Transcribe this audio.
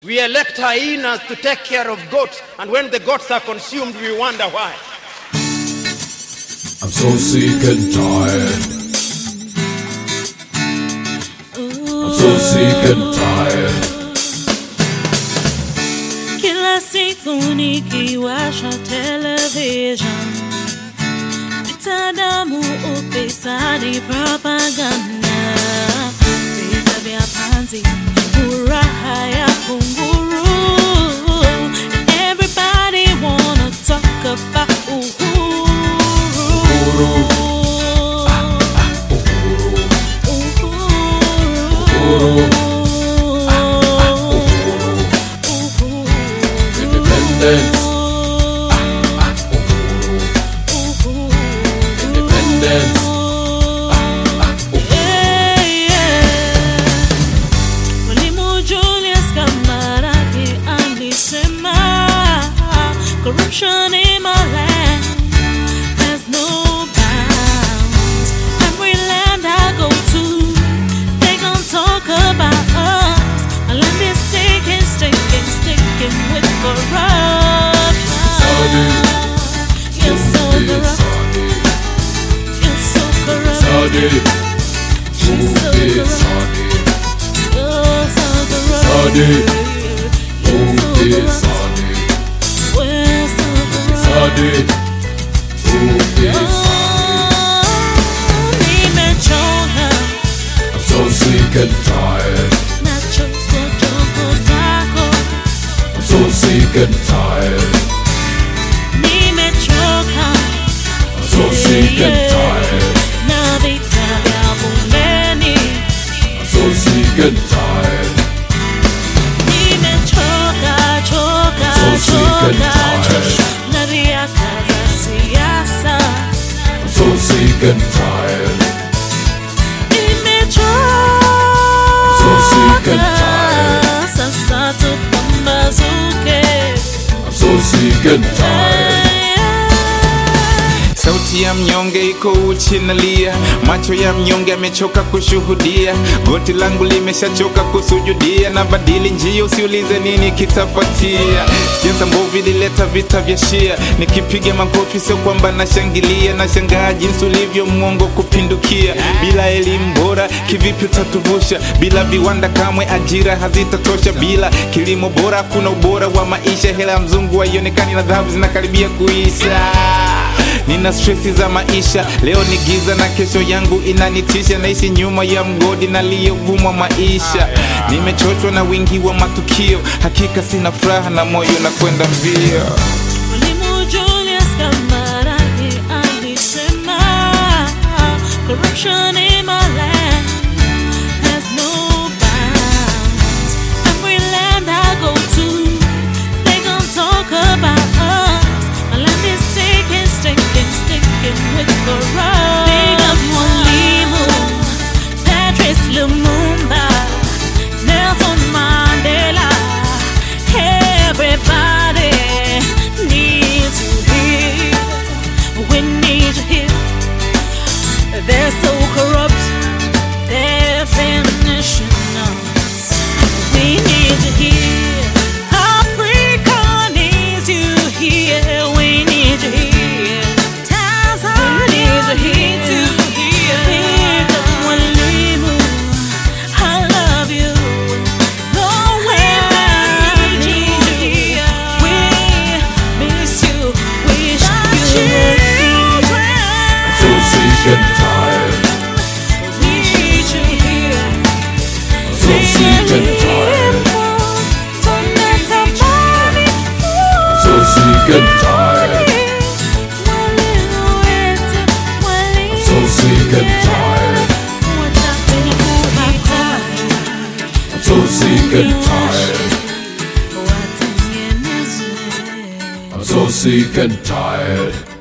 We elect hyenas to take care of goats, and when the goats are consumed, we wonder why. I'm so sick and tired. I'm so sick and tired. Kila siku nikiwasha television, bitadamu upinzani propaganda, vita vya panzi, furaha ya kunguru. Everybody wanna talk about uhuru. Independence. Independence. Mwalimu Julius Kambarage alisema, corruption in my land has no bounds. Every land I go to, they gon' talk about us. My land is sticking with corruption. You're so corrupt. You're so corrupt. You're so corrupt. You're so corrupt. We're so corrupt. Nimechoka. I'm so sick and tired. I'm so sick and tired. Nimechoka. I'm so sick and tired. Na vita vya bungeni. I'm so sick and tired. Nimechoka, choka, So sick and choka, tired. na riaka za siasa. I'm so sick and tired. Nimechoka. So sick and tired. Sasa tupambazuke. I'm so sick and tired. Sauti ya mnyonge iko uchi nalia, macho ya mnyonge yamechoka kushuhudia, goti langu limeshachoka kusujudia, na badili njia usiulize nini kitafuatia. Siasa mbovu ilileta vita vya Shia, nikipiga makofi sio kwamba nashangilia, nashangaa jinsi ulivyo mwongo kupindukia. Bila elimu bora kivipi utatuvusha? Bila viwanda kamwe ajira hazitatosha. Bila kilimo bora hakuna ubora wa maisha. Hela ya mzungu haionekani na dhahabu zinakaribia kuisha. Nina stressi za maisha, leo ni giza na kesho yangu inanitisha. Naishi nyuma ya mgodi na liyovumwa maisha. Nimechoshwa na wingi wa matukio, hakika sina furaha na moyo na kwenda mbio. Mwalimu Julius Kambarage alisema, corruption in my land has no bounds. Every land I go to, they gon' talk about us. My land is sticking with corruption. Big up Mwalimu, Patrice Lumumba, Nelson Mandela. Everybody needs to hear. We need to hear. They're so corrupt, their definition knows. We need to hear. Africa needs you here. We need to hear. Tanzania needs to hear. Big up Mwalimu, I love you. Norway needs you here. We miss you. Wish you were I'm so sick and tired. need you here. I'm so sick and tired. I'm so sick and tired. I'm so sick and tired. I'm so sick and tired. I'm so sick and tired.